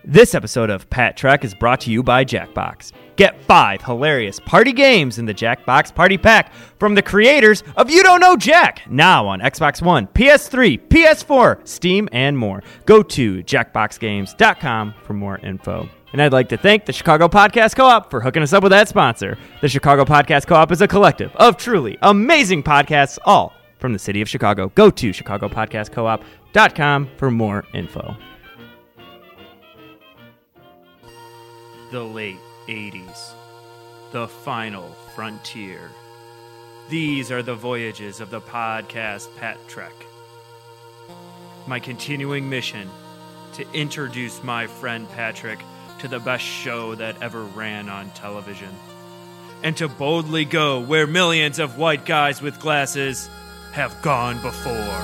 This episode of Pat Trek is brought to you by Jackbox. Get 5 hilarious party games in the Jackbox Party Pack from the creators of You Don't Know Jack, now on Xbox One, PS3, PS4, Steam, and more. Go to jackboxgames.com for more info. And I'd like to thank the Chicago Podcast Co-op for hooking us up with that sponsor. The Chicago Podcast Co-op is a collective of truly amazing podcasts, all from the city of Chicago. Go to chicagopodcastcoop.com for more info. The late 80s. The final frontier. These are the voyages of the podcast Pat Trek. My continuing mission to introduce my friend Patrick to the best show that ever ran on television. And to boldly go where millions of white guys with glasses have gone before.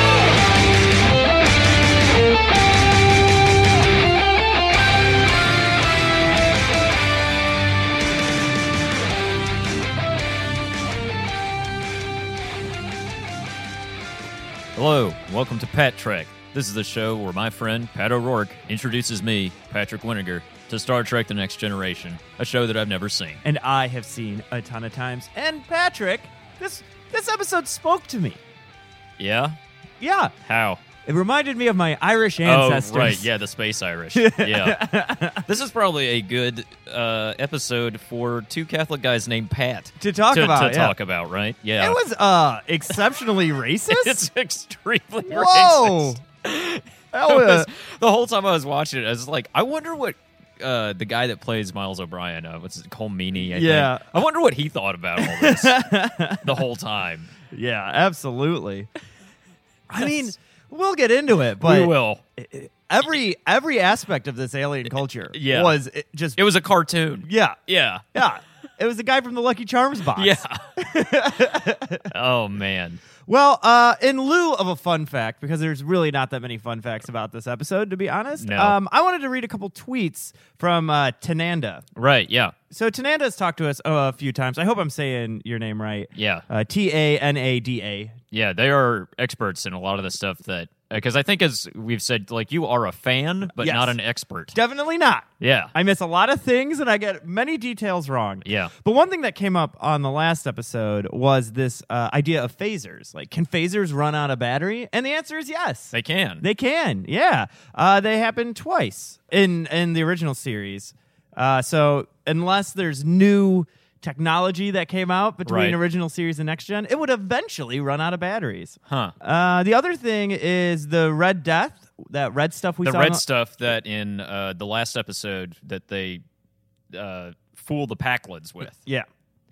Hello, welcome to Pat Trek. This is the show where my friend Pat O'Rourke introduces me, Patrick Winiger, to Star Trek The Next Generation, a show that I've never seen. And I have seen a ton of times. And Patrick, this episode spoke to me. Yeah? Yeah. How? It reminded me of my Irish ancestors. Oh, right, yeah, the space Irish. Yeah. This is probably a good episode for two Catholic guys named Pat. To talk about, right? Yeah. It was exceptionally racist. It's extremely Whoa. racist. The whole time I was watching it, I was like, I wonder what the guy that plays Miles O'Brien, what's it, Cole Meany, I think. I wonder what he thought about all this the whole time. Yeah, absolutely. I mean, we'll get into it, but we will. Every aspect of this alien culture was just... It was a cartoon. Yeah. Yeah. Yeah. It was the guy from the Lucky Charms box. Yeah. Oh, man. Well, in lieu of a fun fact, because there's really not that many fun facts about this episode, to be honest, No. I wanted to read a couple tweets from Tananda. Right, yeah. So Tananda has talked to us a few times. I hope I'm saying your name right. Yeah. Tanada. Yeah, they are experts in a lot of the stuff that... Because I think, as we've said, like, you are a fan, but Yes. not an expert. Definitely not. Yeah. I miss a lot of things, and I get many details wrong. Yeah. But one thing that came up on the last episode was this idea of phasers. Like, can phasers run out of battery? And the answer is yes. They can. They can, yeah. They happen twice in the original series. So unless there's new technology that came out between Right. original series and next gen, it would eventually run out of batteries. Huh. The other thing is the Red Death, that red stuff we saw. The red stuff that in the last episode that they fool the Packlids with. Yeah.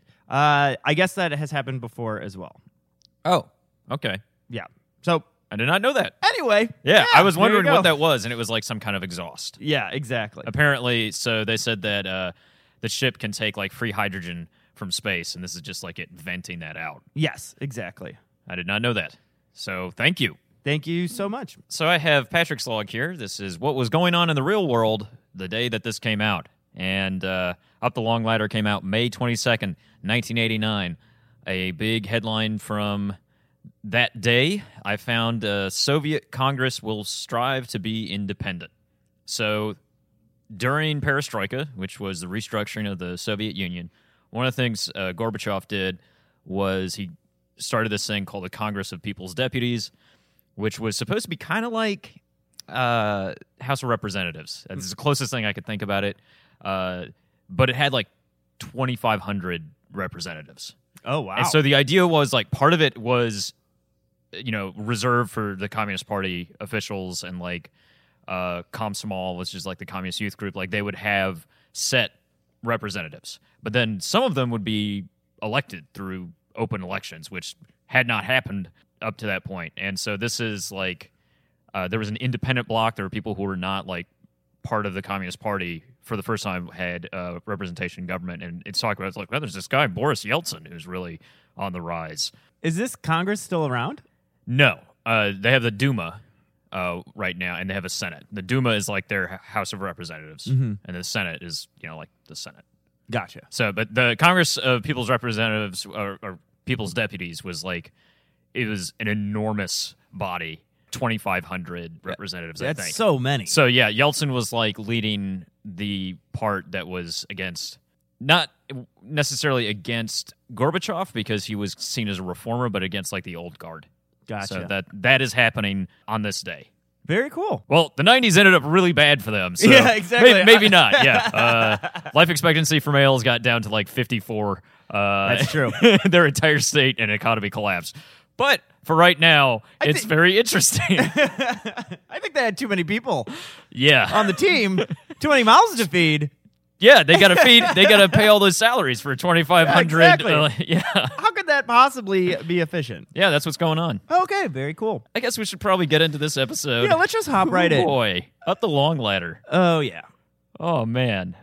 I guess that has happened before as well. Oh, okay. Yeah. So I did not know that. anyway. Yeah, I was there you wondering go. what that was, and it was like some kind of exhaust. Yeah, exactly. Apparently, so they said that the ship can take like free hydrogen from space, and this is just like it venting that out. Yes, exactly. I did not know that. So thank you. Thank you so much. So I have Patrick's log here. This is what was going on in the real world the day that this came out. And Up the Long Ladder came out May 22nd, 1989. A big headline from that day, I found Soviet Congress will strive to be independent. So during Perestroika, which was the restructuring of the Soviet Union, one of the things Gorbachev did was he started this thing called the Congress of People's Deputies, which was supposed to be kind of like House of Representatives. That's the closest thing I could think about it. But it had like 2,500 representatives. Oh, wow. And so the idea was like part of it was, reserved for the Communist Party officials and like Komsomol, which is like the communist youth group. Like they would have set representatives, but then some of them would be elected through open elections, which had not happened up to that point. And so this is like there was an independent bloc. There were people who were not like part of the Communist Party for the first time had representation in government. And it's talking about, it's like, well, there's this guy, Boris Yeltsin, who's really on the rise. Is this Congress still around? No. They have the Duma right now, and they have a Senate. The Duma is like their House of Representatives, and the Senate is, like the Senate. Gotcha. So, but the Congress of People's Representatives or People's Deputies was like, it was an enormous body 2,500 representatives, I think. That's so many. So, yeah, Yeltsin was like leading the part that was against, not necessarily against Gorbachev because he was seen as a reformer, but against like the old guard. Gotcha. So that is happening on this day. Very cool. Well, the 90s ended up really bad for them. So yeah, exactly. Maybe not, yeah. Life expectancy for males got down to like 54. That's true. Their entire state and economy collapsed. But for right now, it's very interesting. I think they had too many people Yeah. on the team, too many mouths to feed. Yeah, they got to feed. They got to pay all those salaries for 2,500. Exactly. Yeah, How could that possibly be efficient? yeah, that's what's going on. Okay, very cool. I guess we should probably get into this episode. Yeah, let's just hop right in. Boy, up the long ladder. Oh, yeah. Oh man.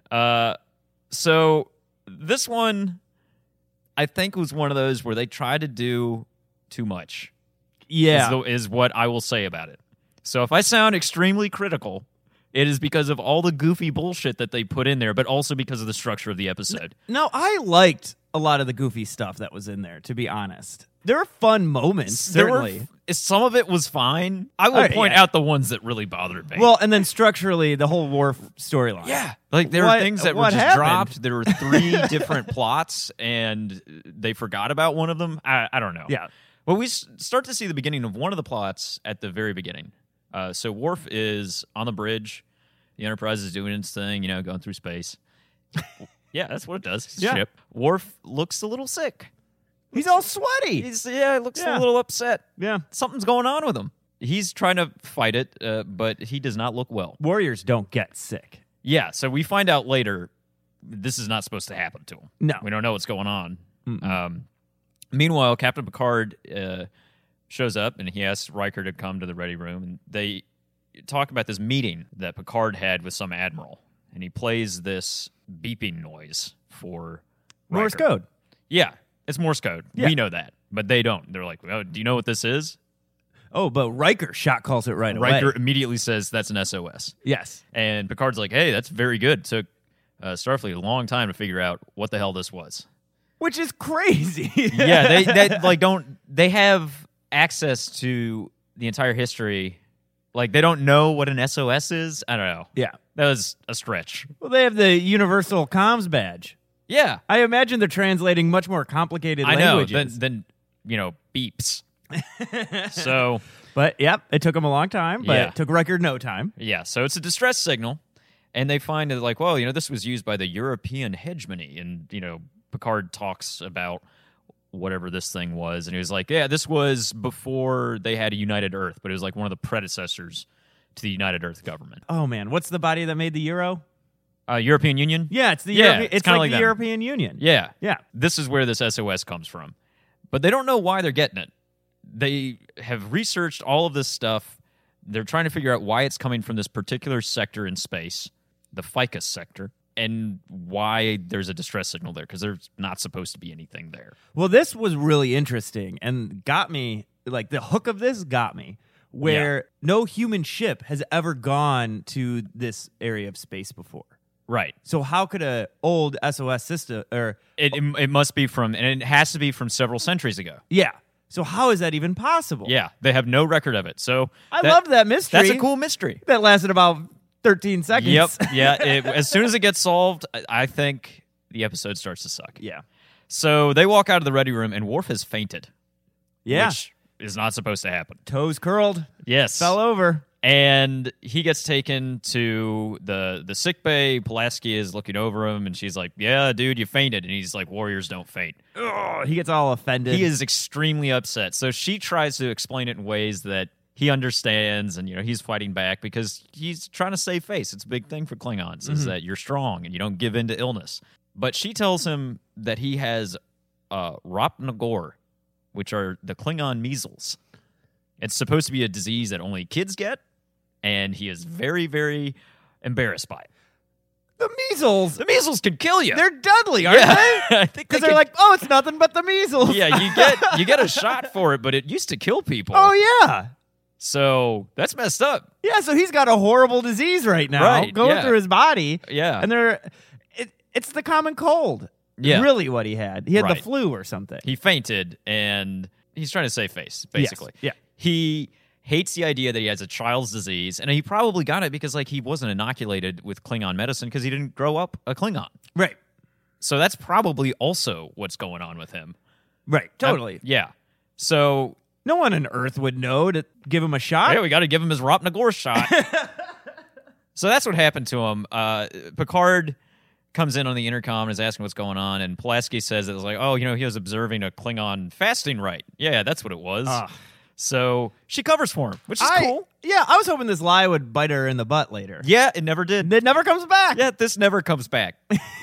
So this one, I think, was one of those where they tried to do too much. Yeah. is what I will say about it. So if I sound extremely critical, it is because of all the goofy bullshit that they put in there, but also because of the structure of the episode. No, I liked a lot of the goofy stuff that was in there, to be honest. There were fun moments, certainly. Some of it was fine. I will point out the ones that really bothered me. Well, and then structurally, the whole Worf storyline. yeah. Like, there were things that were just happened? dropped. There were 3 different plots, and they forgot about one of them. I don't know. Yeah. Well, we start to see the beginning of one of the plots at the very beginning. So Worf is on the bridge. The Enterprise is doing its thing, going through space. Yeah, that's what it does. It's a ship. Worf looks a little sick. He's all sweaty. He looks a little upset. Yeah. Something's going on with him. He's trying to fight it, but he does not look well. Warriors don't get sick. Yeah, so we find out later this is not supposed to happen to him. No. We don't know what's going on. Meanwhile, Captain Picard shows up, and he asks Riker to come to the ready room. And they talk about this meeting that Picard had with some admiral. And he plays this beeping noise for Riker. Morse code. Yeah, it's Morse code. Yeah. We know that, but they don't. They're like, oh, do you know what this is? Oh, but Riker shot calls it right away. Riker immediately says that's an SOS. Yes. And Picard's like, hey, that's very good. It took Starfleet a long time to figure out what the hell this was. Which is crazy. Yeah, they have access to the entire history. Like, they don't know what an SOS is. I don't know. Yeah. That was a stretch. Well, they have the Universal Comms badge. Yeah. I imagine they're translating much more complicated I know, languages. than beeps. So, But, yep, it took them a long time, but Yeah. it took Riker no time. yeah, so it's a distress signal. And they find that, like, well, this was used by the European hegemony. And, Picard talks about whatever this thing was. And he was like, yeah, this was before they had a United Earth, but it was like one of the predecessors to the United Earth government. Oh, man. What's the body that made the Euro? European Union? Yeah, it's the Yeah, European. it's It's kinda like like the them. European Union. Yeah. Yeah. This is where this SOS comes from. But they don't know why they're getting it. They have researched all of this stuff. They're trying to figure out why it's coming from this particular sector in space, the Ficus sector, and why there's a distress signal there, because there's not supposed to be anything there. Well, this was really interesting and got me, like, the hook of this got me, where no human ship has ever gone to this area of space before. Right. So how could a old SOS system, or, It must be from, and it has to be from several centuries ago. yeah. So how is that even possible? Yeah. They have no record of it. So I love that mystery. That's a cool mystery. That lasted about 13 seconds. Yep. Yeah. As soon as it gets solved, I think the episode starts to suck. Yeah. So they walk out of the ready room, and Worf has fainted. Yeah. Which is not supposed to happen. Toes curled. Yes. Fell over. And he gets taken to the sick bay. Pulaski is looking over him, and she's like, yeah, dude, you fainted. And he's like, warriors don't faint. Ugh, he gets all offended. He is extremely upset. So she tries to explain it in ways that he understands, and he's fighting back because he's trying to save face. It's a big thing for Klingons, is that you're strong and you don't give in to illness. But she tells him that he has Rop-Nagor, which are the Klingon measles. It's supposed to be a disease that only kids get, and he is very, very embarrassed by it. The measles. The measles can kill you. They're deadly, aren't they? I think Because they're like, oh, it's nothing but the measles. yeah, you get a shot for it, but it used to kill people. Oh, yeah. So that's messed up. Yeah, so he's got a horrible disease right now Right, going yeah. through his body. Yeah. And it's the common cold. Yeah. Really what he had. He had the Right. flu or something. He fainted, and he's trying to save face, basically. Yes. Yeah. He hates the idea that he has a child's disease, and he probably got it because like he wasn't inoculated with Klingon medicine because he didn't grow up a Klingon. Right. So that's probably also what's going on with him. Right. Totally. Yeah. So No one on Earth would know to give him a shot. yeah, we got to give him his Ropnagor shot. So that's what happened to him. Picard comes in on the intercom and is asking what's going on, and Pulaski says it was like, oh, he was observing a Klingon fasting rite. Yeah, that's what it was. So she covers for him, which is cool. Yeah, I was hoping this lie would bite her in the butt later. Yeah, it never did. It never comes back. Yeah, this never comes back.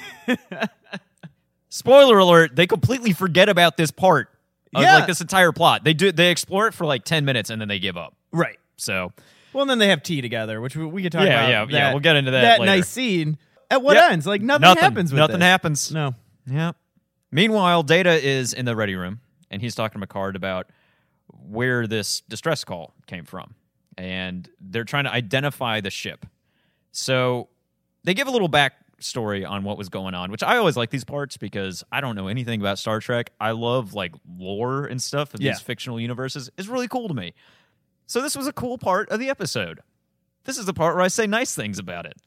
Spoiler alert, they completely forget about this part of like this entire plot. They explore it for like 10 minutes and then they give up. Right. So, well, and then they have tea together, which we could talk about. Yeah, we'll get into that That later. nice scene. At what ends? Like nothing happens with Nothing this. happens. No. Yeah. Meanwhile, Data is in the ready room and he's talking to Picard about where this distress call came from. And they're trying to identify the ship. So they give a little backstory on what was going on, which I always like these parts because I don't know anything about Star Trek. I love like lore and stuff of these fictional universes. It's really cool to me. So this was a cool part of the episode. This is the part where I say nice things about it.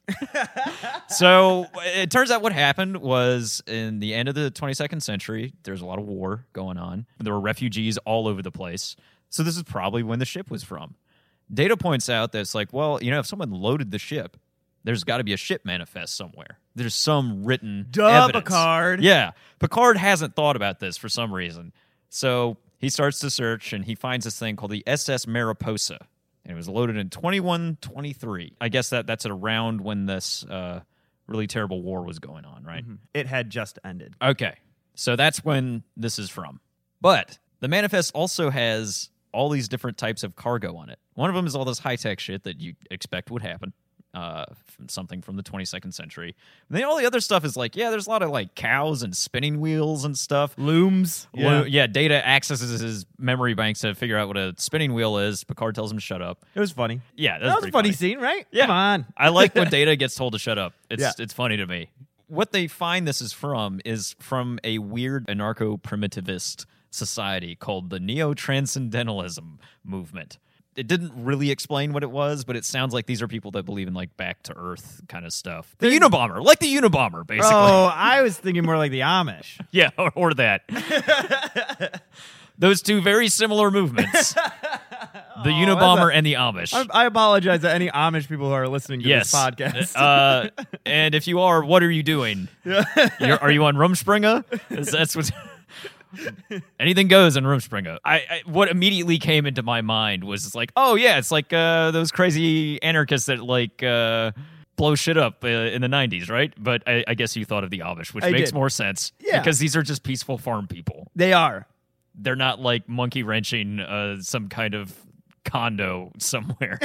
So it turns out what happened was in the end of the 22nd century, there's a lot of war going on. There were refugees all over the place. So this is probably when the ship was from. Data points out that it's like, well, if someone loaded the ship, there's got to be a ship manifest somewhere. There's some written evidence. Picard. Yeah. Picard hasn't thought about this for some reason. So he starts to search, and he finds this thing called the SS Mariposa. And it was loaded in 2123. I guess that's around when this really terrible war was going on, right? Mm-hmm. It had just ended. Okay. So that's when this is from. But the manifest also has all these different types of cargo on it. One of them is all this high-tech shit that you expect would happen. Something from the 22nd century. And then all the other stuff is like, there's a lot of like cows and spinning wheels and stuff. Looms. Data accesses his memory banks to figure out what a spinning wheel is. Picard tells him to shut up. It was funny. Yeah, that was a funny scene, right? Yeah. Come on. I like when Data gets told to shut up. It's funny to me. What they find this is from a weird anarcho-primitivist society called the Neo-Transcendentalism movement. It didn't really explain what it was, but it sounds like these are people that believe in like back to Earth kind of stuff. The Unabomber, like the Unabomber, basically. Oh, I was thinking more like the Amish. Yeah, or that. Those two very similar movements. The Unabomber and the Amish. I apologize to any Amish people who are listening to this podcast. And if you are, what are you doing? Are you on Rumspringa? That's what's... Anything goes in Rumspringa. What immediately came into my mind was like, oh yeah, it's like those crazy anarchists that like blow shit up in the 90s, right? But I guess you thought of the Amish, which makes more sense. Yeah. Because these are just peaceful farm people. They are. They're not like monkey wrenching some kind of condo somewhere.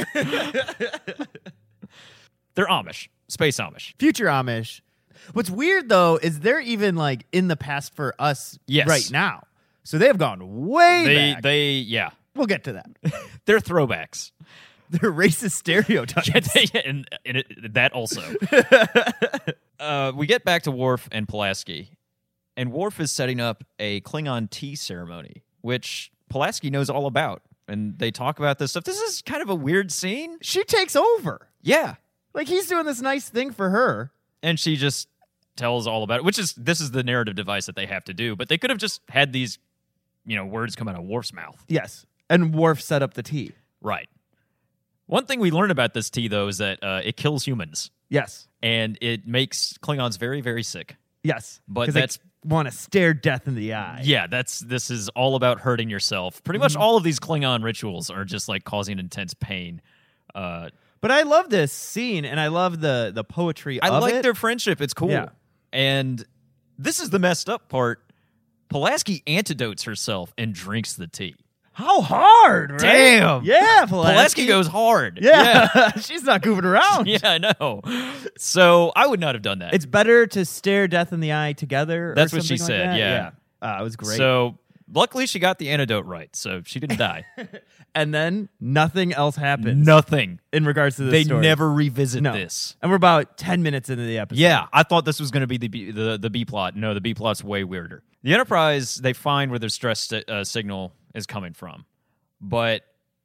They're Amish. Space Amish. Future Amish. What's weird, though, is they're even, like, in the past for us right now. So they've gone way back. Yeah. We'll get to that. They're throwbacks. They're racist stereotypes. and that also. We get back to Worf and Pulaski. And Worf is setting up a Klingon tea ceremony, which Pulaski knows all about. And they talk about this stuff. This is kind of a weird scene. She takes over. Yeah. Like, he's doing this nice thing for her. And she just tells all about it, this is the narrative device that they have to do. But they could have just had these, words come out of Worf's mouth. Yes. And Worf set up the tea. Right. One thing we learn about this tea, though, is that it kills humans. Yes. And it makes Klingons very, very sick. Yes. But that's... want to stare death in the eye. Yeah, this is all about hurting yourself. Pretty much all of these Klingon rituals are just like causing intense pain. But I love this scene, and I love the poetry of it. I like their friendship. It's cool. Yeah. And this is the messed up part. Pulaski antidotes herself and drinks the tea. How hard, right? Damn. Yeah, Pulaski goes hard. Yeah. She's not goofing around. Yeah, I know. So I would not have done that. It's better to stare death in the eye together. That's or what she something like said, that. yeah. It was great. So luckily she got the antidote right, so she didn't die. And then nothing else happens. Nothing. In regards to this story. They never revisit this. And we're about 10 minutes into the episode. Yeah, I thought this was going to be the B plot. No, the B plot's way weirder. The Enterprise, they find where their stress signal is coming from. But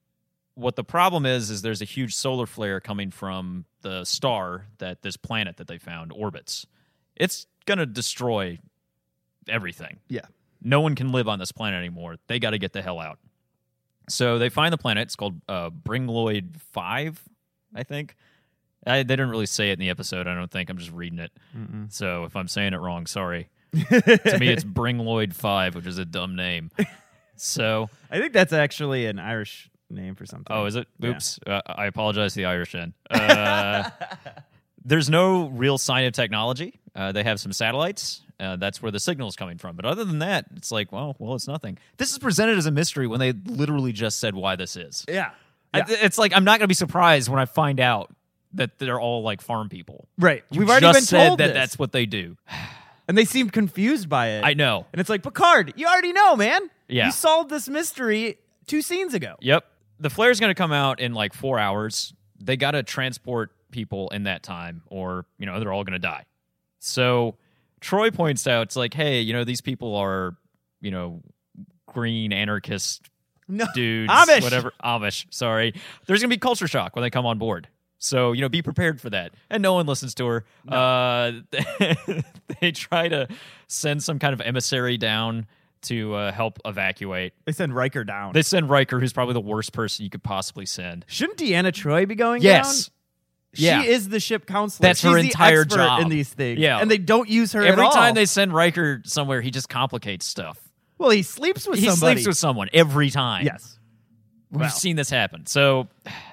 what the problem is there's a huge solar flare coming from the star that this planet that they found orbits. It's going to destroy everything. Yeah. No one can live on this planet anymore. They got to get the hell out. So they find the planet. It's called Bringloid 5, I think. They didn't really say it in the episode, I don't think. I'm just reading it. Mm-mm. So if I'm saying it wrong, sorry. To me, it's Bringloid 5, which is a dumb name. So I think that's actually an Irish name for something. Oh, is it? Yeah. Oops. I apologize to the Irish end. There's no real sign of technology. They have some satellites. That's where the signal's coming from. But other than that, it's like, well, it's nothing. This is presented as a mystery when they literally just said why this is. Yeah. It's like I'm not going to be surprised when I find out that they're all like farm people. Right. You We've already just been said told that this. that's what they do. And they seem confused by it. I know. And it's like, Picard, you already know, man. Yeah. You solved this mystery 2 scenes ago. Yep. The flare's going to come out in like 4 hours. They got to transport people in that time or, they're all going to die. So Troy points out, it's like, hey, these people are, green anarchist No. dudes. Amish. Whatever. Amish. Sorry. There's going to be culture shock when they come on board. So, be prepared for that. And no one listens to her. No. They try to send some kind of emissary down to help evacuate. They send Riker down. They send Riker, who's probably the worst person you could possibly send. Shouldn't Deanna Troi be going Yes. down? Yeah. She is the ship counselor. That's She's her the entire expert job. in these things. Yeah. And they don't use her Every at all. time they send Riker somewhere, he just complicates stuff. Well, he sleeps with He somebody. sleeps with someone every time. Yes. We've Wow. seen this happen. So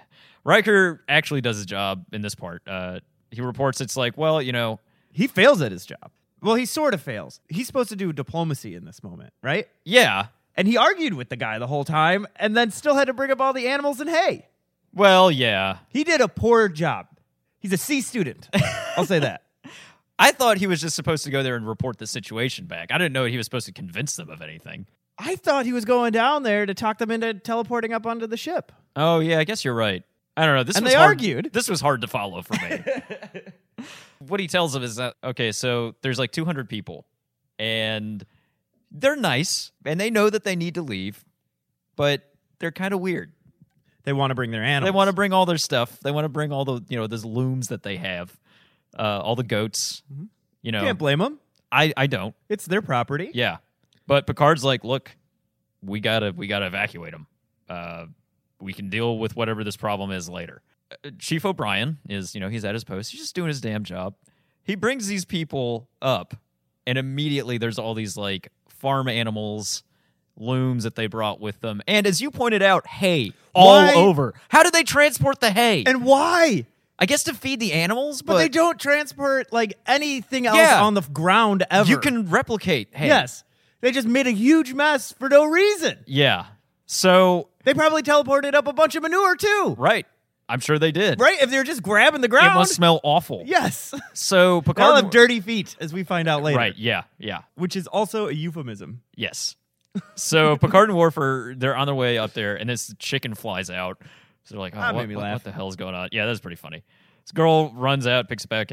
Riker actually does his job in this part. He reports it's like, well, He fails at his job. Well, he sort of fails. He's supposed to do diplomacy in this moment, right? yeah. And he argued with the guy the whole time and then still had to bring up all the animals and hay. Well, yeah. He did a poor job. He's a C student. I'll say that. I thought he was just supposed to go there and report the situation back. I didn't know he was supposed to convince them of anything. I thought he was going down there to talk them into teleporting up onto the ship. Oh, yeah, I guess you're right. I don't know. This And was they hard. argued. This was hard to follow for me. What he tells them is that, okay, so there's like 200 people, and they're nice, and they know that they need to leave, but they're kind of weird. They want to bring their animals. They want to bring all their stuff. They want to bring all the, those looms that they have, all the goats. Can't blame them. I don't. It's their property. Yeah, but Picard's like, look, we gotta evacuate them. We can deal with whatever this problem is later. Chief O'Brien is, he's at his post. He's just doing his damn job. He brings these people up, and immediately there's all these like farm animals, looms that they brought with them, and as you pointed out, hay all Why? over. How do they transport the hay? And why? I guess to feed the animals, But they don't transport like anything else Yeah. on the ground ever. you can replicate hay. Yes. They just made a huge mess for no reason. Yeah. So, They probably teleported up a bunch of manure too. right. I'm sure they did. Right? If they're just grabbing the It ground. must smell awful. Yes. So They'll Picard have dirty feet, as we find out later. Right, yeah. Which is also a euphemism. Yes. So Picard and Worf they're on their way up there, and this chicken flies out. So they're like, oh, That made me laugh. what the hell's going on? Yeah, that's pretty funny. This girl runs out, picks it back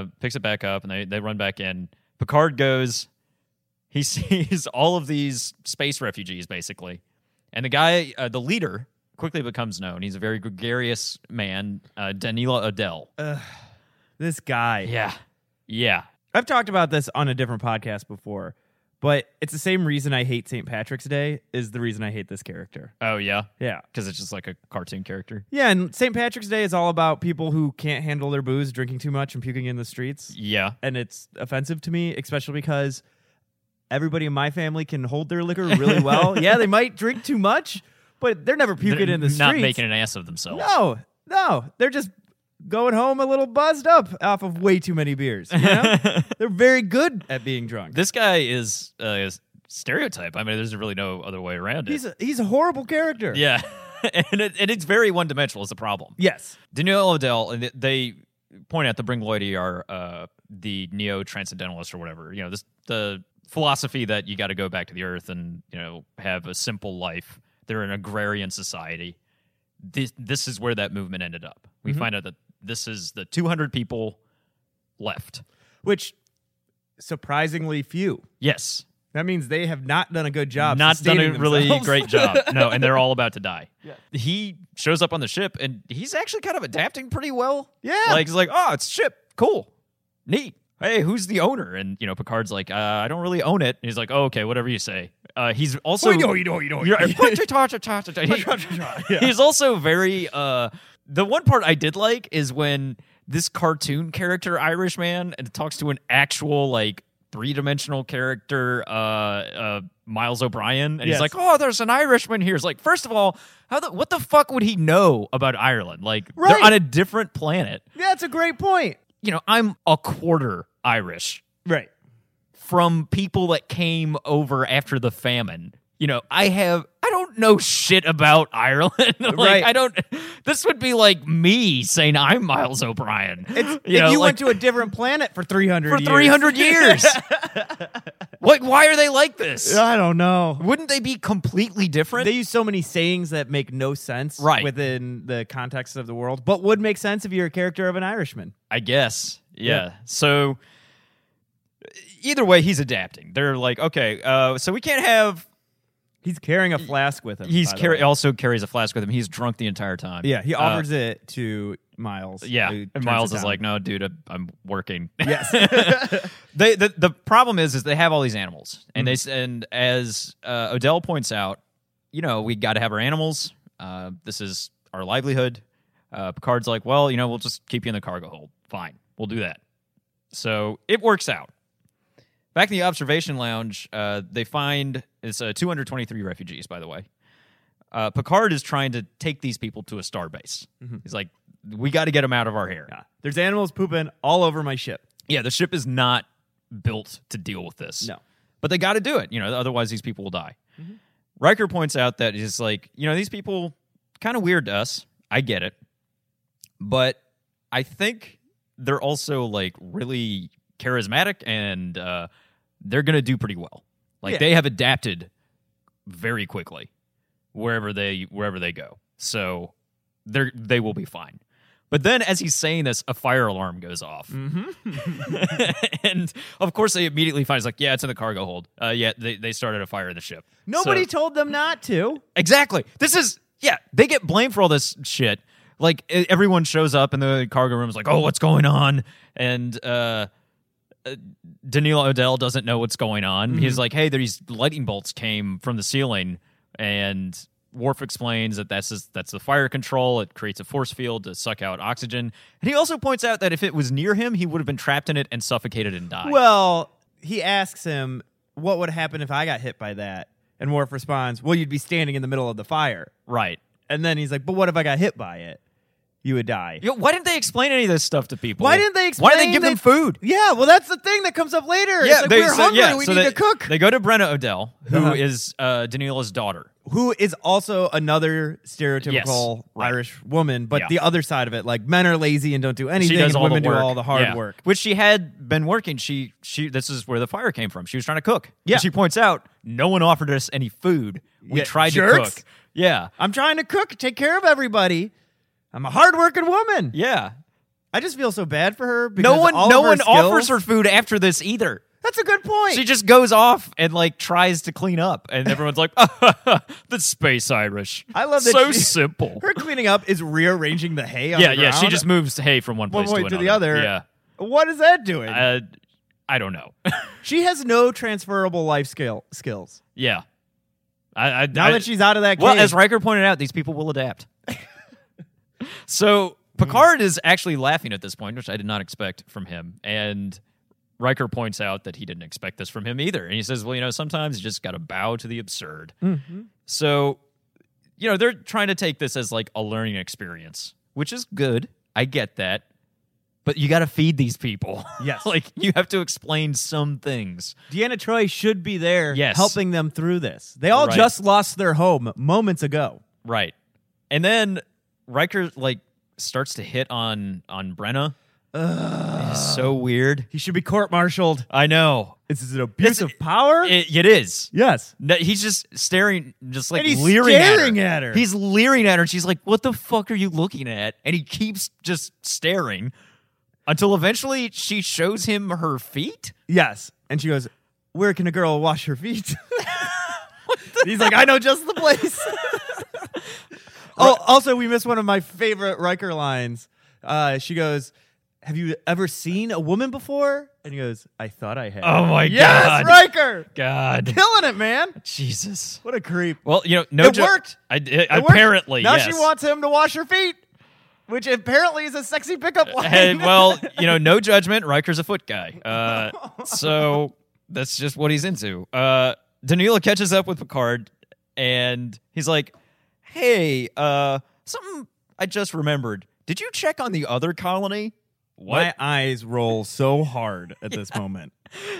up, and they run back in. Picard goes, he sees all of these space refugees, basically. And the guy, the leader, quickly becomes known. He's a very gregarious man, Danila Odell. This guy. Yeah. I've talked about this on a different podcast before, but it's the same reason I hate St. Patrick's Day is the reason I hate this character. Oh, yeah? Yeah. Because it's just like a cartoon character. Yeah, and St. Patrick's Day is all about people who can't handle their booze, drinking too much, and puking in the streets. Yeah. And it's offensive to me, especially because everybody in my family can hold their liquor really well. Yeah, they might drink too much, but they're never puking in the streets. Not making an ass of themselves. No. They're just going home a little buzzed up off of way too many beers. You know? They're very good at being drunk. This guy is a stereotype. I mean, there's really no other way around it. He's a horrible character. Yeah. and it's very one-dimensional is the problem. Yes. Danilo Odell, and they point out the Bringloidi are the neo-transcendentalists or whatever. The philosophy that you got to go back to the earth and, have a simple life. They're an agrarian society. This is where that movement ended up. We find out that this is the 200 people left. Which, surprisingly few. Yes. That means they have not done a good job. Not done a sustaining really themselves. great job. No, and they're all about to die. Yeah. He shows up on the ship, and he's actually kind of adapting pretty well. Yeah. Like, he's like, oh, it's a ship. Cool. Neat. Hey, who's the owner? And, Picard's like, I don't really own it. And he's like, oh, okay, whatever you say. He's also... He's also very... the one part I did like is when this cartoon character, Irish man, and talks to an actual, like, three-dimensional character, Miles O'Brien, and he's like, "Oh, there's an Irishman here." It's like, first of all, what the fuck would he know about Ireland? Like, Right. they're on a different planet. Yeah, that's a great point. I'm a quarter Irish Right. from people that came over after the famine. I don't know shit about Ireland. Right. This would be like me saying I'm Miles O'Brien. If you went to a different planet for 300 years. 300 years. Why are they like this? I don't know. Wouldn't they be completely different? They use so many sayings that make no sense within the context of the world, but would make sense if you're a character of an Irishman. I guess. Yeah. So either way, he's adapting. They're like, okay, so we can't have... He's carrying a flask with him. Also carries a flask with him. He's drunk the entire time. Yeah, he offers it to Miles. Yeah, and Miles is like, no, dude, I'm working. Yes. The problem is they have all these animals, and and as Odell points out, we got to have our animals. This is our livelihood. Picard's like, well, we'll just keep you in the cargo hold. Fine, we'll do that. So it works out. Back in the observation lounge, they find it's 223 refugees, by the way. Picard is trying to take these people to a starbase. He's like, we got to get them out of our hair. Yeah. There's animals pooping all over my ship. Yeah, the ship is not built to deal with this. No. But they got to do it. Otherwise these people will die. Riker points out that he's like, these people kind of weird to us. I get it. But I think they're also like really charismatic and they're going to do pretty well. Like they have adapted very quickly wherever they go. So they will be fine. But then as he's saying this, a fire alarm goes off. And of course they immediately find, it's like, yeah, it's in the cargo hold. They started a fire in the ship. Nobody told them not to. Exactly. They get blamed for all this shit. Like everyone shows up in the cargo room is like, oh, what's going on? And Danilo Odell doesn't know what's going on. He's like, hey, these lightning bolts came from the ceiling, and Worf explains that that's the fire control. It creates a force field to suck out oxygen. And he also points out that if it was near him, he would have been trapped in it and suffocated and died. Well, he asks him, what would happen if I got hit by that? And Worf responds, well, you'd be standing in the middle of the fire. Right. And then he's like, but what if I got hit by it? You would die. Why didn't they explain any of this stuff to people? Why didn't they explain? Why didn't they give them food? Yeah, well, that's the thing that comes up later. Yeah, we're hungry. We need to cook. They go to Brenna Odell, who is Danila's daughter. Who is also another stereotypical Irish woman, but the other side of it, like men are lazy and don't do anything, and women do all the hard work. Which she had been working. She this is where the fire came from. She was trying to cook. Yeah. And she points out, no one offered us any food. We tried to cook. Yeah. I'm trying to cook, take care of everybody. I'm a hardworking woman. Yeah. I just feel so bad for her because no one offers her food after this either. That's a good point. She just goes off and like tries to clean up, and everyone's like, "The space Irish." I love that. So simple. Her cleaning up is rearranging the hay on the ground. Yeah. She just moves hay from one place to the other. Yeah. What is that doing? I don't know. She has no transferable life skills. Yeah. Now that she's out of that cage. Well, as Riker pointed out, these people will adapt. So Picard is actually laughing at this point, which I did not expect from him. And Riker points out that he didn't expect this from him either. And he says, well, sometimes you just got to bow to the absurd. So, they're trying to take this as like a learning experience, which is good. I get that. But you got to feed these people. Yes. Like, you have to explain some things. Deanna Troi should be there helping them through this. They all just lost their home moments ago. Right. And then Riker, starts to hit on Brenna. It's so weird. He should be court-martialed. I know. Is it abuse of power? It is. Yes. No, he's just staring, just like and he's leering staring at her. He's leering at her. And she's like, what the fuck are you looking at? And he keeps just staring until eventually she shows him her feet. Yes. And she goes, where can a girl wash her feet? He's like, I know just the place. Oh, also, we missed one of my favorite Riker lines. She goes, have you ever seen a woman before? And he goes, I thought I had. Oh, my yes, God. Riker! God. Killing it, man. Jesus. What a creep. Well, It worked. It worked. Apparently, now yes. she wants him to wash her feet, which apparently is a sexy pickup line. And, well, no judgment. Riker's a foot guy. So that's just what he's into. Danilo catches up with Picard, and he's like, hey, something I just remembered. Did you check on the other colony? What? My eyes roll so hard at this moment.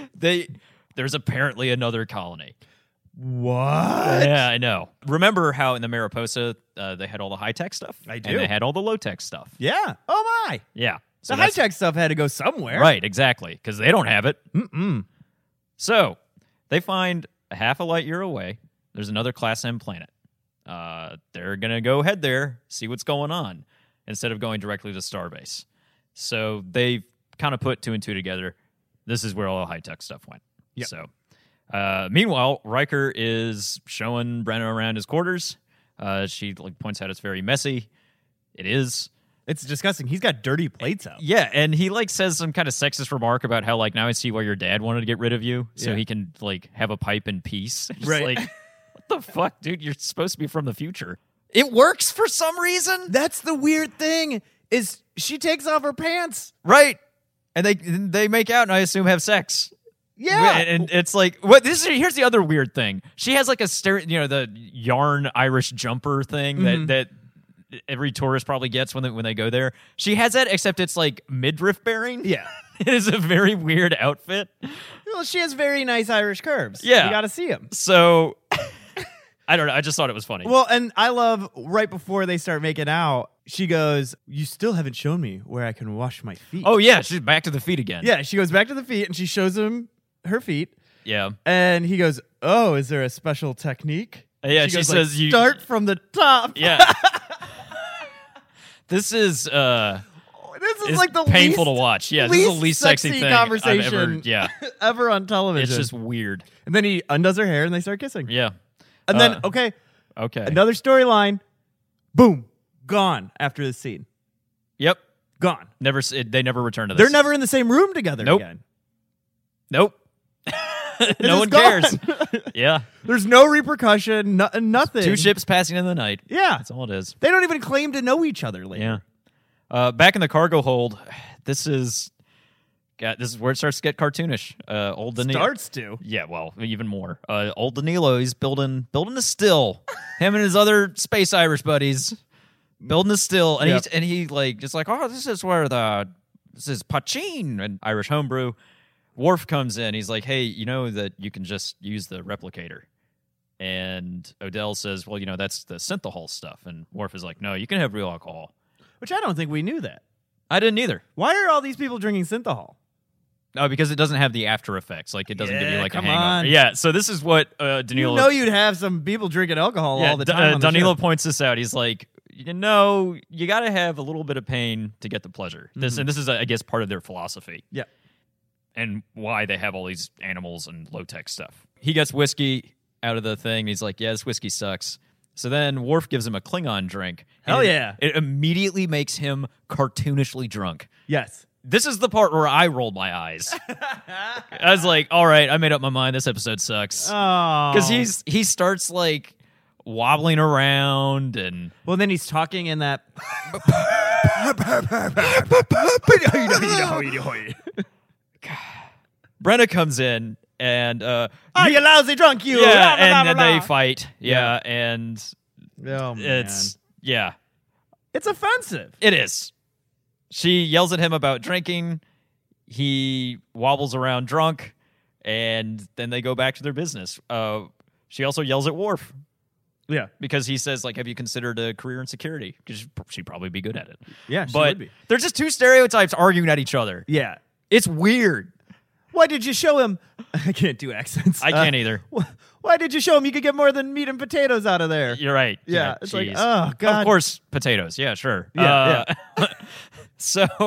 There's apparently another colony. What? Yeah, I know. Remember how in the Mariposa they had all the high-tech stuff? I do. And they had all the low-tech stuff. Yeah. Oh, my. Yeah. So The high-tech stuff had to go somewhere. Right, exactly, because they don't have it. Mm-mm. So they find a half a light year away. There's another Class M planet. They're going to go head there, see what's going on, instead of going directly to Starbase. So they kind of put two and two together. This is where all the high-tech stuff went. Yep. So, meanwhile, Riker is showing Brenna around his quarters. She points out it's very messy. It is. It's disgusting. He's got dirty plates out. Yeah, and he says some kind of sexist remark about how now I see why your dad wanted to get rid of you, so Yeah. he can have a pipe in peace. Just Right. What the fuck, dude? You're supposed to be from the future. It works for some reason, That's the weird thing, is she takes off her pants. right? And they make out, and I assume have sex. Yeah. And it's like, what? Here's the other weird thing. She has the yarn Irish jumper thing that every tourist probably gets when they go there. She has that, except it's midriff bearing. Yeah. It is a very weird outfit. Well, she has very nice Irish curves. Yeah. You got to see them. So, I don't know. I just thought it was funny. Well, and I love right before they start making out, she goes, you still haven't shown me where I can wash my feet. Oh, yeah. She's back to the feet again. Yeah, she goes back to the feet and she shows him her feet. Yeah. And he goes, oh, is there a special technique? Yeah, she goes, says you start from the top. Yeah. This is This is it's like the painful least, to watch. Yeah, this is the least sexy thing conversation I've ever. Yeah, ever on television. it's just weird. And then he undoes her hair and they start kissing. Yeah. And then, okay, another storyline, boom, gone after this scene. Yep. Gone. They never return to this. They're never in the same room together Nope. again. Nope. No is one gone. cares. Yeah. There's no repercussion, nothing. Two ships passing in the night. Yeah. That's all it is. They don't even claim to know each other later. Yeah. Back in the cargo hold, this is where it starts to get cartoonish. Old Danilo Starts to. Yeah, well, even more. Old Danilo, he's building a still. Him and his other space Irish buddies building a still, and Yep. he just oh, this is where this is Pachin and Irish homebrew. Worf comes in. He's like, hey, you know that you can just use the replicator. And Odell says, well, that's the synthahol stuff. And Worf is like, no, you can have real alcohol. Which I don't think we knew that. I didn't either. Why are all these people drinking synthahol? No, because it doesn't have the after effects. It doesn't give you a come hangover. on. Yeah, so this is what Danilo... You know you'd have some people drinking alcohol all the time on the Danilo ship. points this out. He's like, you got to have a little bit of pain to get the pleasure. And this is, I guess, part of their philosophy. Yeah. And why they have all these animals and low-tech stuff. He gets whiskey out of the thing. He's like, yeah, this whiskey sucks. So then Worf gives him a Klingon drink. Hell and yeah. It immediately makes him cartoonishly drunk. Yes. This is the part where I rolled my eyes. I was like, all right, I made up my mind. This episode sucks. Oh. Because he starts wobbling around and... Well, then he's talking in that... Brenna comes in and... you lousy drunk, you! yeah, Blah, blah, and blah, then blah. they fight. Yeah, and Oh, man. it's... Yeah, It's offensive. it is. She yells at him about drinking. He wobbles around drunk, and then they go back to their business. She also yells at Worf Yeah. because he says, have you considered a career in security? Because she'd probably be good at it. Yeah, she But would be. they're just two stereotypes arguing at each other. Yeah. It's weird. Why did you show him... I can't do accents. I can't either. Why did you show him you could get more than meat and potatoes out of there? You're right. Yeah, Yeah, it's like, jeez. oh, God. Of course, potatoes. Yeah, sure. Yeah, So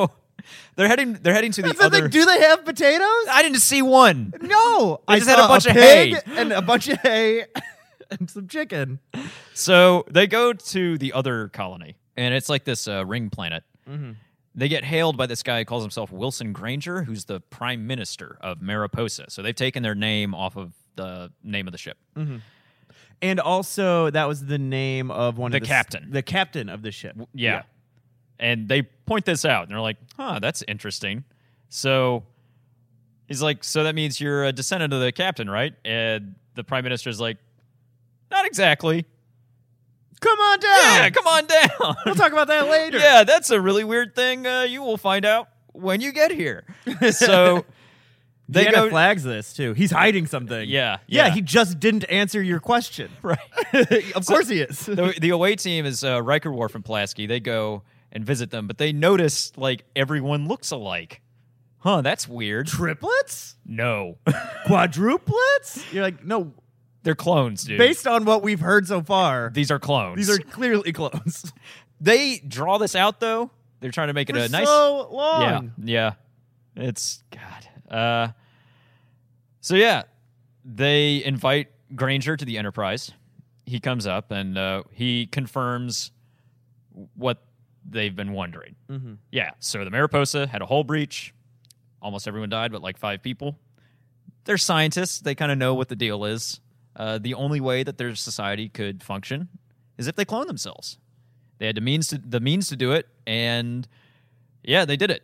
They're heading to the That's the other. thing. Do they have potatoes? I didn't see one. No. They I just had a saw bunch of pig hay. and a bunch of hay and some chicken. So they go to the other colony, and it's like this ring planet. Mm-hmm. They get hailed by this guy who calls himself Wilson Granger, who's the prime minister of Mariposa. So they've taken their name off of the name of the ship. Mm-hmm. And also, that was the name of one The of the captain. The captain of the ship. Yeah. And they point this out, and they're like, huh, that's interesting. So he's like, so that means you're a descendant of the captain, right? And the prime minister's like, not exactly. Come on down. Yeah, come on down. We'll talk about that later. Yeah, that's a really weird thing. You will find out when you get here. So they Deanna go. flags this, too. He's hiding something. Yeah. Yeah, he just didn't answer your question. Right. Of course he is. The away team is Riker, Worf, and Pulaski. They go and visit them, but they notice like everyone looks alike. Huh, that's weird. Triplets? No. Quadruplets? You're like, no. They're clones, dude. Based on what we've heard so far, These are clones. these are clearly clones. They draw this out though. They're trying to make it For a nice. so long. Yeah. It's God. So yeah, they invite Granger to the Enterprise. He comes up and he confirms what they've been wondering. Mm-hmm. Yeah. So the Mariposa had a hull breach. Almost everyone died, but like 5 people. They're scientists. They kind of know what the deal is. The only way that their society could function is if they clone themselves. They had the means to do it, and yeah, they did it.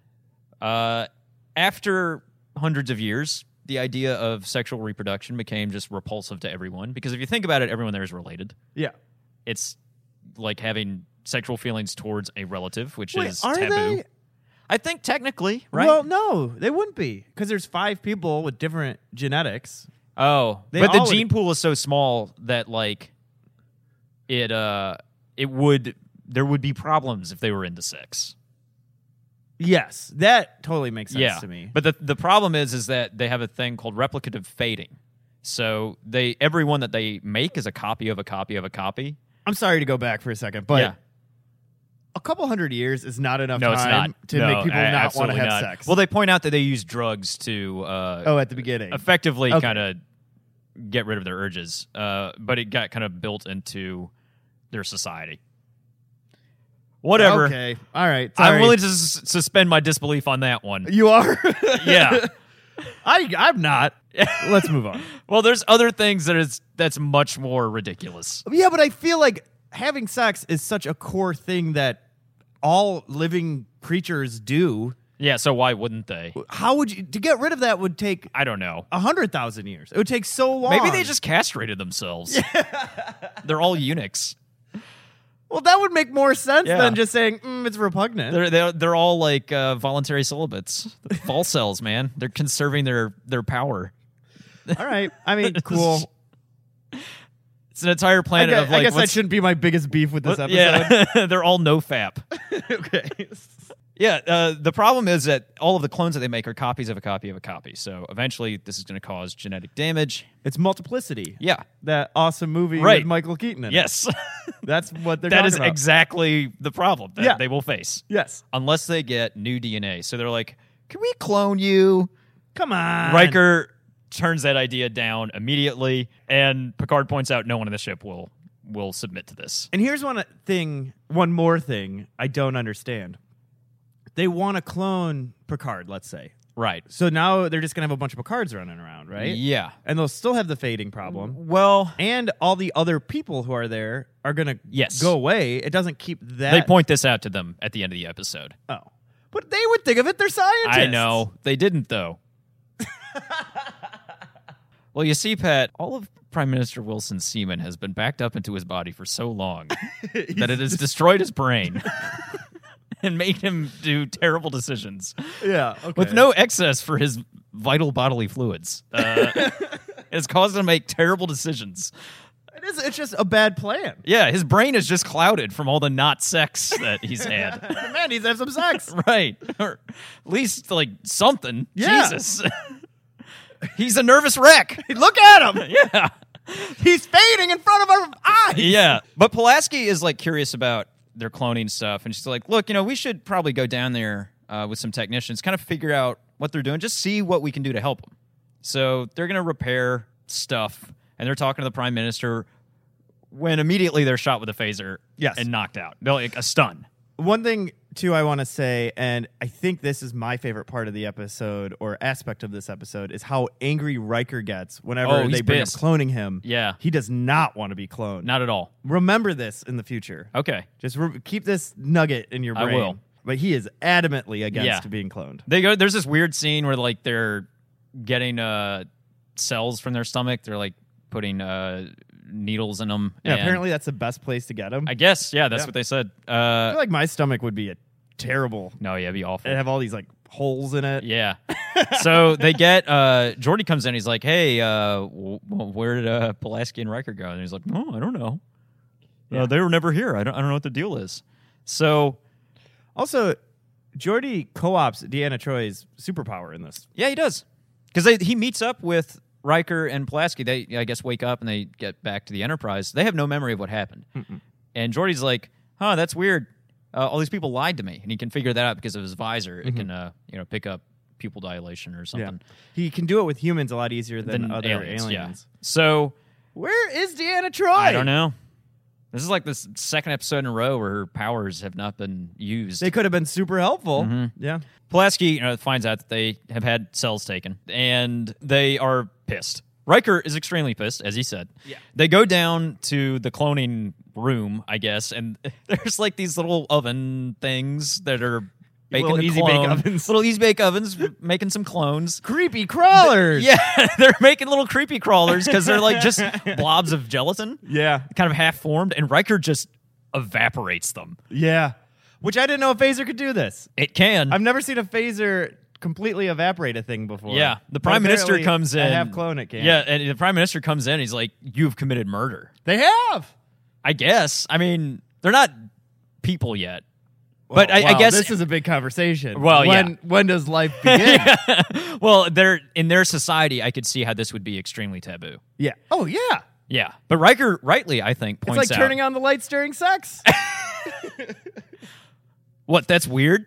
After hundreds of years, the idea of sexual reproduction became just repulsive to everyone, because if you think about it, everyone there is related. Yeah. It's like having sexual feelings towards a relative, which Wait, is are taboo. they? I think technically, right? Well, no, they wouldn't be, because there's 5 people with different genetics. Oh, They but the all would- gene pool is so small that like it would there would be problems if they were into sex. Yes, that totally makes sense Yeah, to me. but the problem is that they have a thing called replicative fading. So everyone that they make is a copy of a copy of a copy. I'm sorry to go back for a second, but Yeah. a couple hundred years is not enough No, it's time not to No, make people not want to absolutely have not. sex. Well, they point out that they use drugs to at the beginning. effectively Okay. kind of get rid of their urges, but it got kind of built into their society. Whatever. Okay. All right. I'm Sorry. willing to suspend my disbelief on that one. You are? Yeah. I'm not. Let's move on. Well, there's other things that's much more ridiculous. Yeah, but I feel like having sex is such a core thing that all living creatures do. Yeah, so why wouldn't they? How would you to get rid of that would take I don't know. 100,000 years. It would take so long. Maybe they just castrated themselves. They're all eunuchs. Well, that would make more sense Yeah. than just saying it's repugnant. They're all like voluntary celibates. Fall cells, man. They're conserving their power. All right. I mean, cool. It's an entire planet of like. I guess that what's- shouldn't be my biggest beef with this episode. Yeah, they're all no fap. Okay. Yeah, the problem is that all of the clones that they make are copies of a copy of a copy. So eventually, this is going to cause genetic damage. It's Multiplicity. Yeah. That awesome movie Right. with Michael Keaton in it. Yes. That's what they're That talking is about. exactly the problem that Yeah. they will face. Yes. Unless they get new DNA. So they're like, can we clone you? Come on. Riker turns that idea down immediately, and Picard points out no one in the ship will submit to this. And here's one more thing I don't understand. They want to clone Picard, let's say. Right. So now they're just going to have a bunch of Picards running around, right? Yeah. And they'll still have the fading problem. Well, And all the other people who are there are going to Yes. go away. It doesn't keep that. they point this out to them at the end of the episode. Oh. But they would think of it. They're scientists. I know. They didn't, though. Well, you see, Pat, all of Prime Minister Wilson's semen has been backed up into his body for so long that it has destroyed his brain and made him do terrible decisions Yeah. Okay. with no excess for his vital bodily fluids. It's caused him to make terrible decisions. It's just a bad plan. Yeah, his brain is just clouded from all the not sex that he's had. The man needs to have some sex. Right. Or at least, like, something. Yeah. Jesus. He's a nervous wreck. Look at him. Yeah. He's fading in front of our eyes. Yeah. But Pulaski is, like, curious about their cloning stuff. And she's like, look, we should probably go down there with some technicians, kind of figure out what they're doing, just see what we can do to help them. So they're going to repair stuff, and they're talking to the Prime Minister when immediately they're shot with a phaser and knocked out. They're like a stun. One thing, too, I want to say, and I think this is my favorite part of the episode or aspect of this episode, is how angry Riker gets whenever they bring up cloning him. Yeah. He does not want to be cloned. Not at all. Remember this in the future. Okay. Just keep this nugget in your brain. I will. But he is adamantly against being cloned. There's this weird scene where like they're getting cells from their stomach. They're like putting needles in them. Yeah, apparently that's the best place to get them. I guess, that's what they said. I feel like my stomach would be a terrible. No, it'd be awful. It'd have all these like holes in it. Yeah. So they get Geordi comes in. He's like, "Hey, where did Pulaski and Riker go?" And he's like, "Oh, I don't know. They were never here. I don't know what the deal is." So, also, Geordi co-ops Deanna Troy's superpower in this. Yeah, he does, because he meets up with Riker and Pulaski. They, I guess, wake up and they get back to the Enterprise. They have no memory of what happened. And Geordi's like, "Huh, that's weird. All these people lied to me," and he can figure that out because of his visor. It can, pick up pupil dilation or something. Yeah. He can do it with humans a lot easier than other aliens. Yeah. So, where is Deanna Troi? I don't know. This is like the second episode in a row where her powers have not been used. They could have been super helpful. Yeah. Pulaski finds out that they have had cells taken, and they are pissed. Riker is extremely pissed, as he said. Yeah. They go down to the cloning room, I guess, and there's like these little oven things that are making little easy bake ovens. Little easy bake ovens, making some clones. Creepy crawlers. Yeah, they're making little creepy crawlers because they're like just blobs of gelatin. Yeah. Kind of half formed, and Riker just evaporates them. Yeah. Which I didn't know a phaser could do this. It can. I've never seen a phaser completely evaporate a thing before. Yeah. The Prime Minister comes in. A half clone it can. Yeah, and the Prime Minister comes in, he's like, "You've committed murder." They have. I guess. I mean, they're not people yet. But I guess this is a big conversation. Well, when does life begin? Well, in their society, I could see how this would be extremely taboo. Yeah. Oh, yeah. Yeah. But Riker, rightly, I think, points out. It's like turning on the lights during sex. What? That's weird?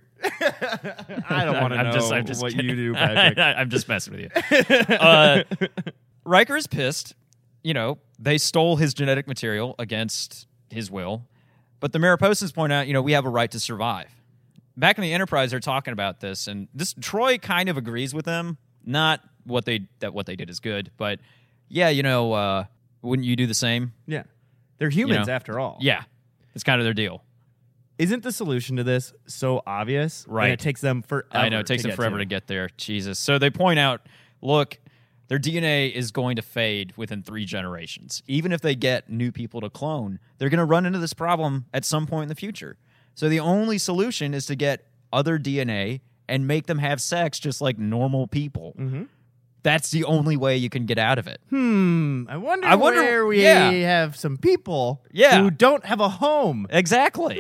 I don't want to know I'm just what kidding. you do, Patrick. I'm just messing with you. Riker is pissed. They stole his genetic material against his will. But the Mariposans point out, we have a right to survive. Back in the Enterprise, they're talking about this, and Troi kind of agrees with them. Not what they did is good, but yeah, wouldn't you do the same? Yeah, they're humans after all. Yeah, it's kind of their deal. Isn't the solution to this so obvious? Right. And it takes them forever. I know it takes them forever to get there. Jesus. So they point out, look, their DNA is going to fade within 3 generations. Even if they get new people to clone, they're going to run into this problem at some point in the future. So the only solution is to get other DNA and make them have sex just like normal people. Mm-hmm. That's the only way you can get out of it. I wonder where we have some people who don't have a home. Exactly.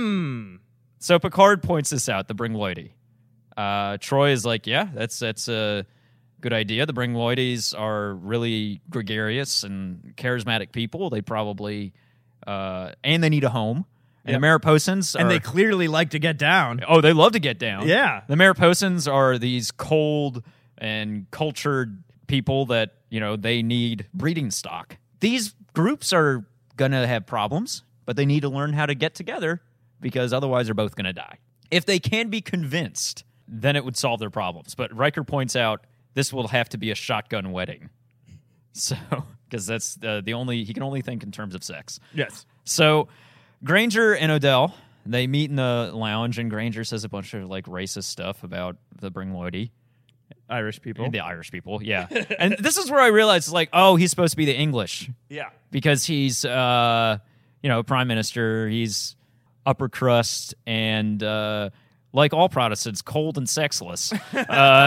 So Picard points this out, the Bringloidi. Troi is like, yeah, that's a good idea. The Bringloides are really gregarious and charismatic people. They probably, and they need a home. And the Mariposans and they clearly like to get down. Oh, they love to get down. Yeah. The Mariposans are these cold and cultured people that, they need breeding stock. These groups are going to have problems, but they need to learn how to get together because otherwise they're both going to die. If they can be convinced, then it would solve their problems. But Riker points out this will have to be a shotgun wedding. So, because that's he can only think in terms of sex. Yes. So, Granger and Odell, they meet in the lounge, and Granger says a bunch of racist stuff about the Bringloidi. Irish people. The Irish people, yeah. And this is where I realized, he's supposed to be the English. Yeah. Because he's, Prime Minister, he's upper crust, and like all Protestants, cold and sexless. No.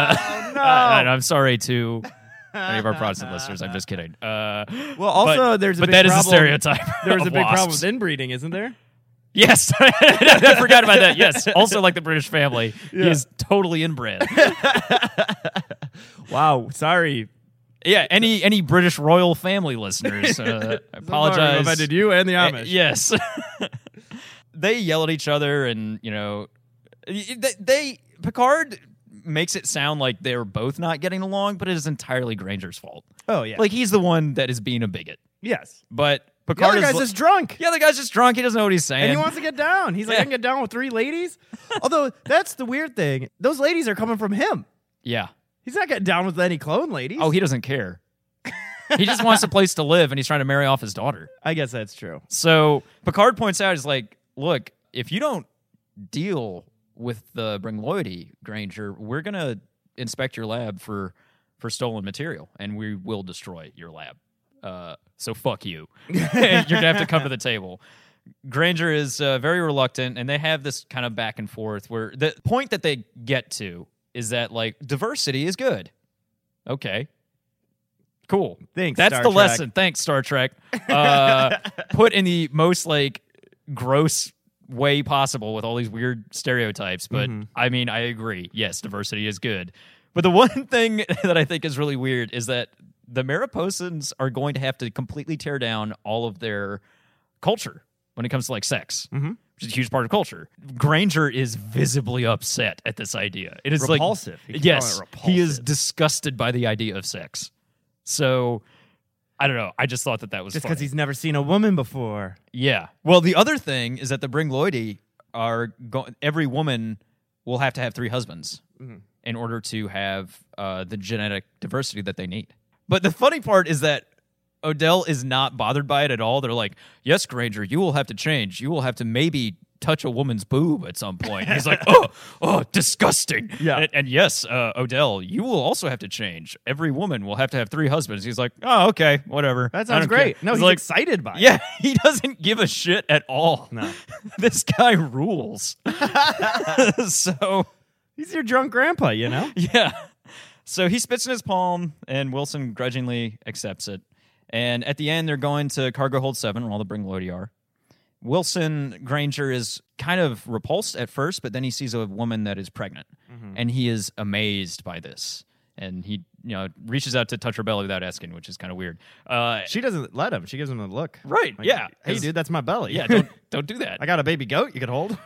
I'm sorry to any of our Protestant listeners. I'm just kidding. Well, also, there's a big that problem. Is a stereotype. There's a big wasps. problem with inbreeding, isn't there? Yes, I forgot about that. Yes, also like the British family, he is totally inbred. Wow, sorry. Yeah, any British royal family listeners, I apologize. I offended you and the Amish. Yes, they yell at each other, and Picard makes it sound like they're both not getting along, but it is entirely Granger's fault. Oh, yeah. Like, he's the one that is being a bigot. yes. But The Picard other guy's just drunk. Yeah, the guy's just drunk. He doesn't know what he's saying. And he wants to get down. He's like, Yeah. I can get down with 3 ladies. Although, that's the weird thing. Those ladies are coming from him. Yeah. He's not getting down with any clone ladies. Oh, he doesn't care. He just wants a place to live, and he's trying to marry off his daughter. I guess that's true. So Picard points out, he's like, look, if you don't deal with the Bringloidy, Granger, we're going to inspect your lab for stolen material, and we will destroy your lab. So fuck you. You're going to have to come to the table. Granger is very reluctant, and they have this kind of back and forth where the point that they get to is that, like, diversity is good. Okay. Cool. Thanks, That's Star the Trek. lesson. Thanks, Star Trek. Put in the most, like, gross way possible with all these weird stereotypes. But, I mean, I agree. Yes, diversity is good. But the one thing that I think is really weird is that the Mariposans are going to have to completely tear down all of their culture when it comes to, like, sex, which is a huge part of culture. Granger is visibly upset at this idea. It is Repulsive. He like, keeps yes, calling it he is repulsive. disgusted by the idea of sex. So, I don't know. I just thought that was Just funny. because he's never seen a woman before. Yeah. Well, the other thing is that the Bringloidy are every woman will have to have 3 husbands in order to have the genetic diversity that they need. But the funny part is that Odell is not bothered by it at all. They're like, yes, Granger, you will have to change. You will have to maybe touch a woman's boob at some point. And he's like, oh, disgusting. Yeah. And yes, Odell, you will also have to change. Every woman will have to have 3 husbands. He's like, oh, okay, whatever. That I sounds don't great. care. No, he's like, excited by it. yeah, he doesn't give a shit at all. No. This guy rules. So, He's your drunk grandpa, you know? yeah. So he spits in his palm, and Wilson grudgingly accepts it. And at the end, they're going to cargo hold 7, where all the Bringloidy are. Wilson Granger is kind of repulsed at first, but then he sees a woman that is pregnant, and he is amazed by this. And he, reaches out to touch her belly without asking, which is kind of weird. She doesn't let him. She gives him a look. Right? Like, Yeah. Hey, dude, that's my belly. Yeah. Don't do that. I got a baby goat you could hold.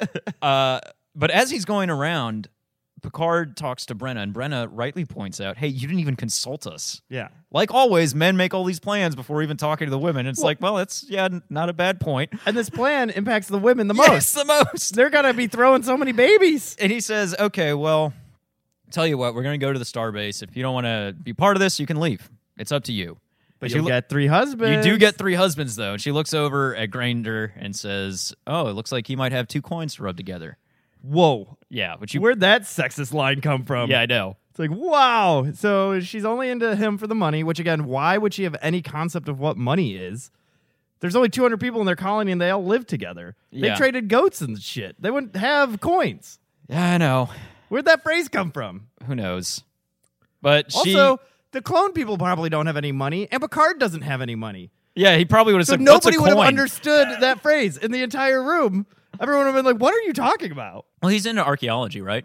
But as he's going around, Picard talks to Brenna, and Brenna rightly points out, hey, you didn't even consult us. Yeah. Like always, men make all these plans before even talking to the women. It's like, well, that's, not a bad point. And this plan impacts the women the most. Yes, the most. They're going to be throwing so many babies. And he says, okay, well, tell you what, we're going to go to the starbase. If you don't want to be part of this, you can leave. It's up to you. But you you'll get 3 husbands. You do get 3 husbands, though. And she looks over at Granger and says, oh, it looks like he might have 2 coins to rub together. Whoa. Yeah, which you... Where'd that sexist line come from? Yeah, I know. It's like, wow. So she's only into him for the money, which, again, why would she have any concept of what money is? There's only 200 people in their colony, and they all live together. They Yeah. traded goats and shit. They wouldn't have coins. Yeah, I know. Where'd that phrase come from? Who knows? But Also, the clone people probably don't have any money, and Picard doesn't have any money. yeah, he probably would have So said, what's a nobody would have coin? understood that phrase in the entire room. Everyone would have been like, what are you talking about? Well, he's into archaeology, right?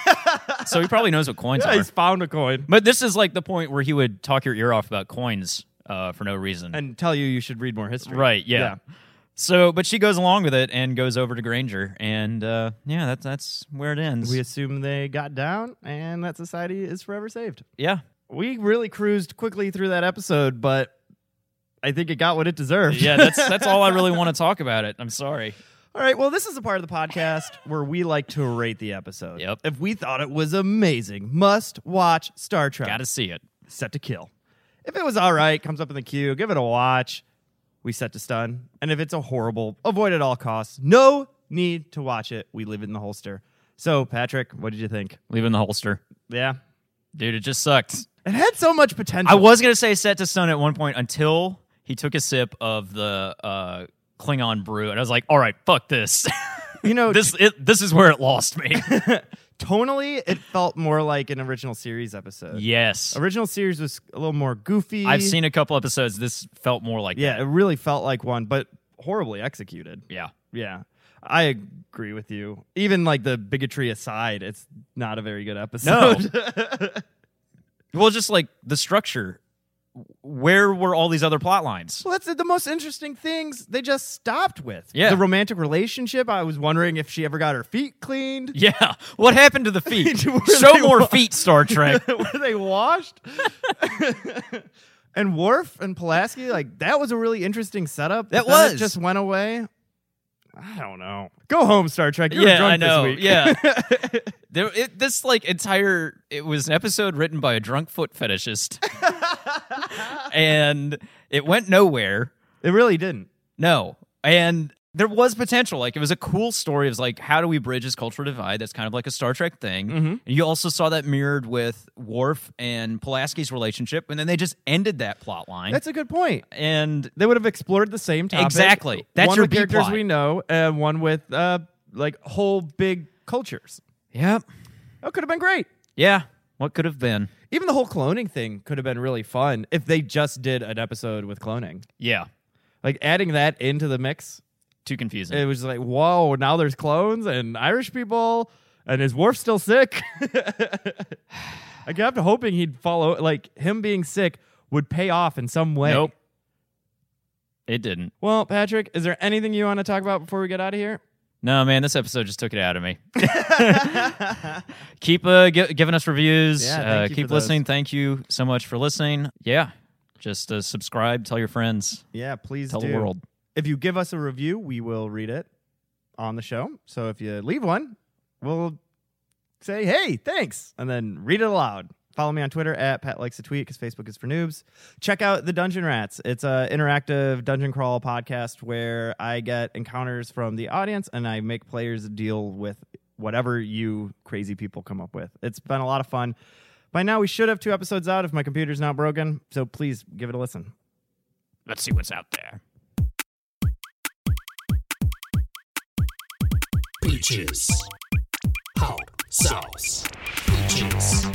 So he probably knows what coins Yeah, are. he's found a coin. But this is like the point where he would talk your ear off about coins for no reason. And tell you should read more history. Right, yeah. So, but she goes along with it and goes over to Granger, and that's where it ends. We assume they got down and that society is forever saved. Yeah. We really cruised quickly through that episode, but I think it got what it deserved. Yeah, that's all I really want to talk about it. I'm sorry. All right, well, this is a part of the podcast where we like to rate the episode. Yep. If we thought it was amazing, must watch Star Trek. Got to see it. Set to kill. If it was all right, comes up in the queue, give it a watch. We set to stun. And if it's a horrible, avoid at all costs. No need to watch it. We leave it in the holster. So, Patrick, what did you think? Leave it in the holster. Yeah. Dude, it just sucked. It had so much potential. I was going to say set to stun at one point until he took a sip of the Klingon brew, and I was like, all right, fuck this. You know, this is where it lost me. tonally, it felt more like an original series episode. Yes. Original series was a little more goofy. I've seen a couple episodes. This felt more like Yeah, that. it really felt like one, but horribly executed. Yeah. Yeah. I agree with you. Even like the bigotry aside, it's not a very good episode. Well, just like the structure where were all these other plot lines? Well, that's the most interesting things they just stopped with. Yeah. The romantic relationship, I was wondering if she ever got her feet cleaned. Yeah. What happened to the feet? Were Show they more feet, Star Trek. Were they washed? And Worf and Pulaski, like, that was a really interesting setup. That But then was. It just went away. I don't know. Go home, Star Trek. You're Yeah, drunk I know. this week. Yeah. It was an episode written by a drunk foot fetishist. And it went nowhere. It really didn't. No. And there was potential. Like, it was a cool story. It was like, how do we bridge this cultural divide? That's kind of like a Star Trek thing. Mm-hmm. And you also saw that mirrored with Worf and Pulaski's relationship. And then they just ended that plot line. That's a good point. And They would have explored the same topic. Exactly. That's one your with B characters plot. we know, and one with like whole big cultures. Yep. That could have been great. Yeah. What could have been? Even the whole cloning thing could have been really fun if they just did an episode with cloning. Yeah. Like adding that into the mix, Too confusing. it was like, whoa, now there's clones and Irish people, and is Worf still sick? I kept hoping he'd follow, like him being sick would pay off in some way. Nope. It didn't. Well, Patrick, is there anything you want to talk about before we get out of here? No, man, this episode just took it out of me. Keep giving us reviews. Yeah, thank you keep for those. listening. Thank you so much for listening. Yeah, just subscribe, tell your friends, Yeah, please tell do. the world. If you give us a review, we will read it on the show. So if you leave one, we'll say, hey, thanks, and then read it aloud. Follow me on Twitter at Pat Likes a Tweet, because Facebook is for noobs. Check out the Dungeon Rats. It's an interactive dungeon crawl podcast where I get encounters from the audience and I make players deal with whatever you crazy people come up with. It's been a lot of fun. By now, we should have 2 episodes out if my computer's not broken, so please give it a listen. Let's see what's out there. Peaches. Hot sauce. Peaches.